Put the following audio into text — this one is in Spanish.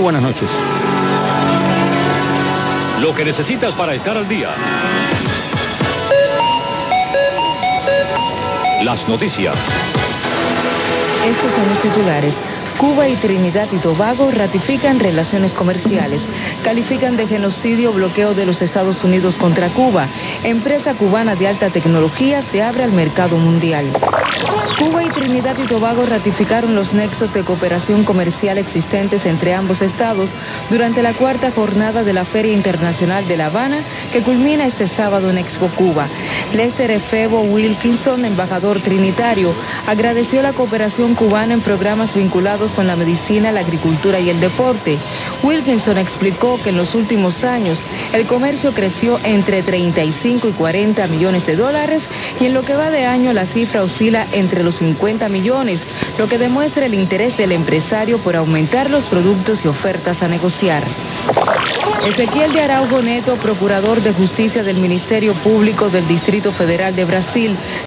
buenas noches. Lo que necesitas para estar al día. Las noticias. Estos son los titulares. Cuba y Trinidad y Tobago ratifican relaciones comerciales. Califican de genocidio bloqueo de los Estados Unidos contra Cuba. Empresa cubana de alta tecnología se abre al mercado mundial. Cuba y Trinidad y Tobago ratificaron los nexos de cooperación comercial existentes entre ambos estados durante la cuarta jornada de la Feria Internacional de La Habana, que culmina este sábado en Expo Cuba. Lester Efebo Wilkinson, embajador trinitario, agradeció la cooperación cubana en programas vinculados con la medicina, la agricultura y el deporte. Wilkinson explicó que en los últimos años el comercio creció entre 35 y 40 millones de dólares y en lo que va de año la cifra oscila entre los 50 millones, lo que demuestra el interés del empresario por aumentar los productos y ofertas a negociar. Ezequiel de Araujo Neto, procurador de Justicia del Ministerio Público del Distrito Federal de Brasil,